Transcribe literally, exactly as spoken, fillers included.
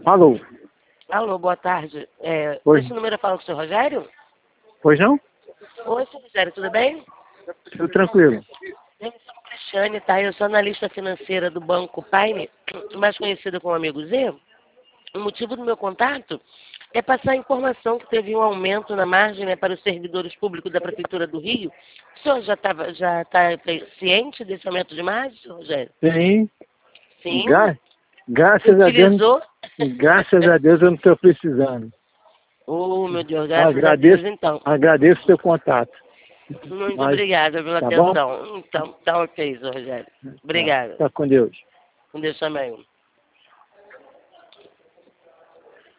Alô? Alô, boa tarde. É, Oi. esse número fala com o seu Rogério? Pois não? Oi, seu Rogério, tudo bem? Tudo tranquilo. Eu sou a Cristiane, tá? Eu sou analista financeira do Banco Paine, mais conhecido como Amigo Z. O motivo do meu contato é passar a informação que teve um aumento na margem, né, para os servidores públicos da Prefeitura do Rio. O senhor já está já tá ciente desse aumento de margem, seu Rogério? Sim. Sim. Gra graças a Deus. Utilizou? Graças a Deus eu não estou precisando. Oh, meu Deus, graças Agradeço, a Deus, então. agradeço o seu contato. Muito Mas, obrigada pela tá bom? atenção. Então, tá ok, seu Rogério. Obrigada. Tá com Deus. Com Deus também.